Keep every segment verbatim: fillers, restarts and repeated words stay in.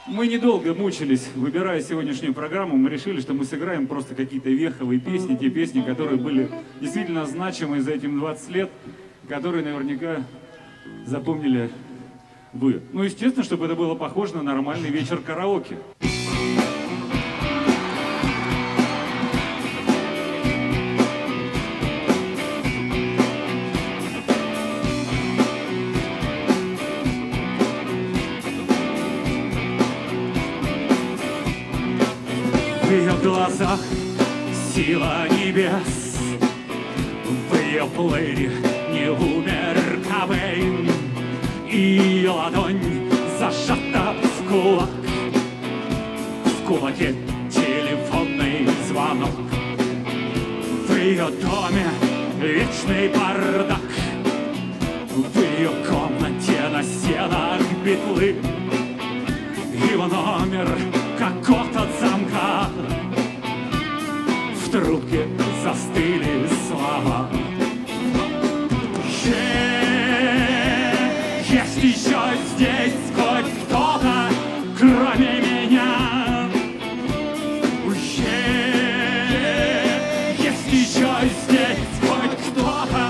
Мы недолго мучились, выбирая сегодняшнюю программу. Мы решили, что мы сыграем просто какие-то веховые песни, те песни, которые были действительно значимы за этим двадцать лет, которые наверняка запомнили вы. Ну, естественно, чтобы это было похоже на нормальный вечер караоке. В ее глазах сила небес, в ее плеере не умер Кобейн, и ее ладонь зажата в кулак, в кулаке телефонный звонок. В ее доме вечный бардак, в ее комнате на стенах битлы, его номер как код от замка, в трубке застыли слова. Есть еще здесь хоть кто-то, кроме меня. Есть еще здесь хоть кто-то.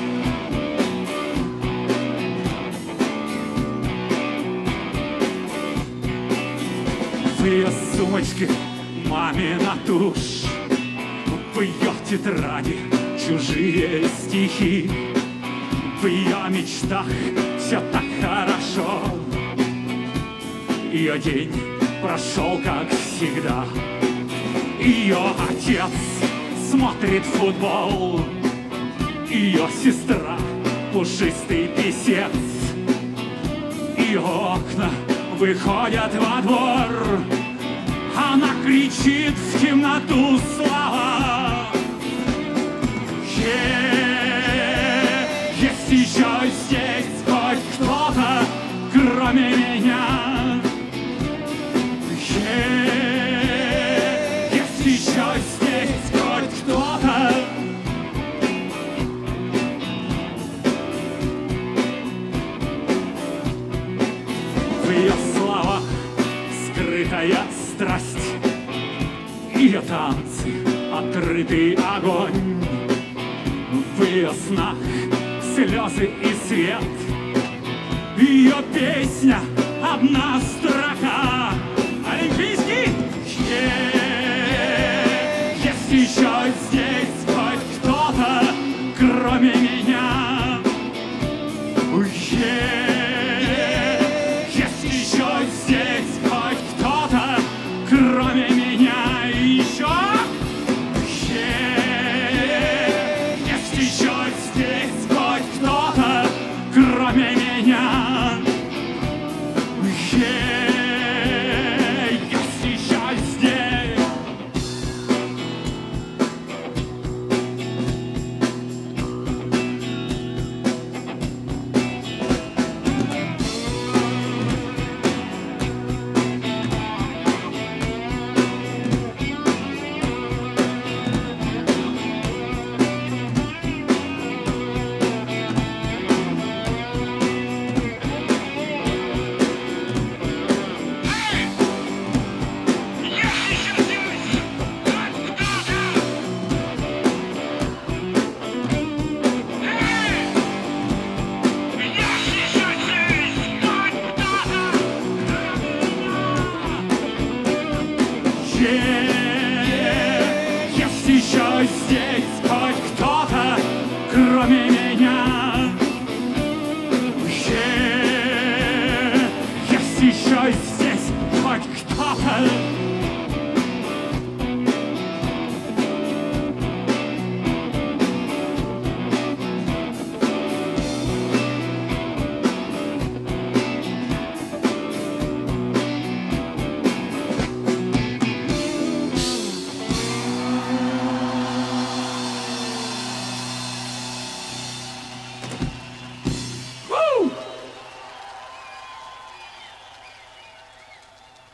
В ее сумочке мамина тушь, в ее тетради чужие стихи, в ее мечтах все так хорошо. Ее день прошел как всегда. Ее отец смотрит футбол, ее сестра пушистый писец. Ее окна выходят во двор, она кричит в темноту слова. Есть еще здесь хоть кто-то, кроме меня. Есть еще здесь хоть кто-то. В ее словах скрытая страсть, ее танцы открытый огонь, в ее снах слезы и свет, ее песня одна строка. Олимпийский! Есть еще здесь хоть кто-то, кроме меня. Есть еще здесь хоть кто-то, кроме меня. И еще есть еще здесь хоть кто-то, кроме меня. Есть еще здесь. Yeah.